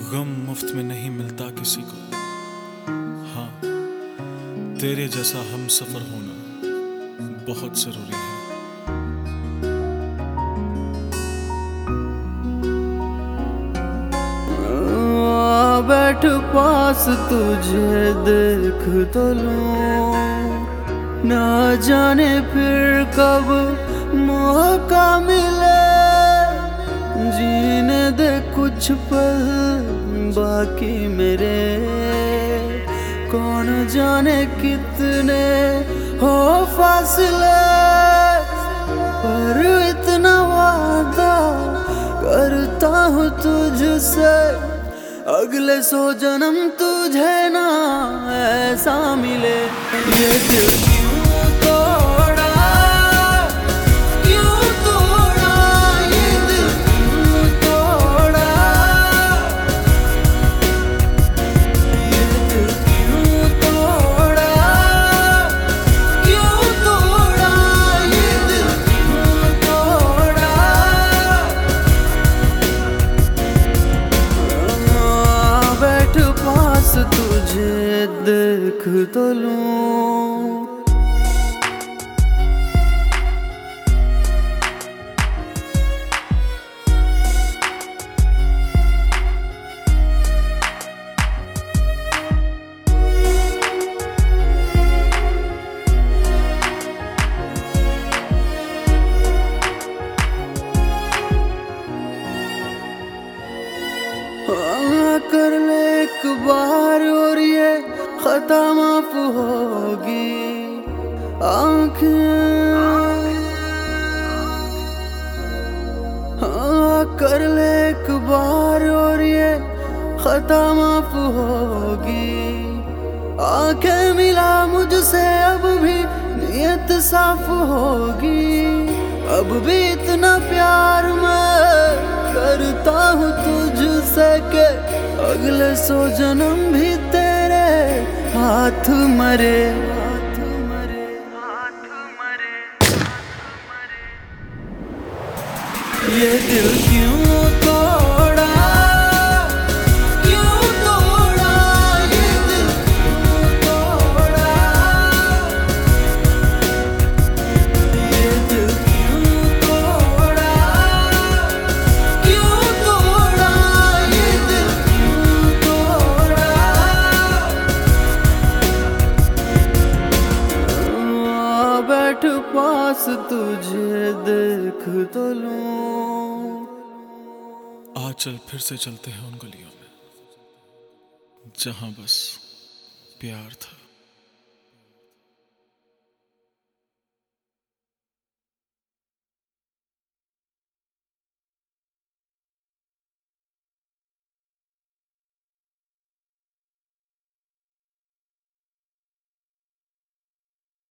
गम मुफ्त में नहीं मिलता किसी को। हाँ, तेरे जैसा हम सफर होना बहुत जरूरी है। बैठ पास तुझे देख तो लूं, ना जाने फिर कब मौका मिले। जीने दे कुछ पल बाकी मेरे, कौन जाने कितने हो फासले। पर इतना वादा करता हूँ तुझसे, अगले 100 जन्म तुझे ना ऐसा मिले। ये दिल क्यों तोड़ा, क्यों तोड़ा, ये दिल क्यों तोड़ा, ये दिल क्यों तोड़ा, क्यों तोड़ा, ये दिल क्यों तोड़ा। बैठ पास तुझे देख तो लूं। कर ले एक बार और ये खता माफ होगी। आँखें कर ले एक बार और ये खता माफ होगी। आँखें मिला मुझसे अब भी नियत साफ होगी। अब भी इतना प्यार मैं करता हूँ तुझसे के अगले 100 जन्म भी तेरे हाथ मरे। ये दिल क्यों तोड़ा, क्यों तोड़ा, ये दिल क्यों तोड़ा, ये दिल क्यों तोड़ा, क्यों तोड़ा, ये दिल क्यों तोड़ा। बैठ पास तुझे देख तो लूं। आज चल फिर से चलते हैं उन गलियों में जहां बस प्यार था।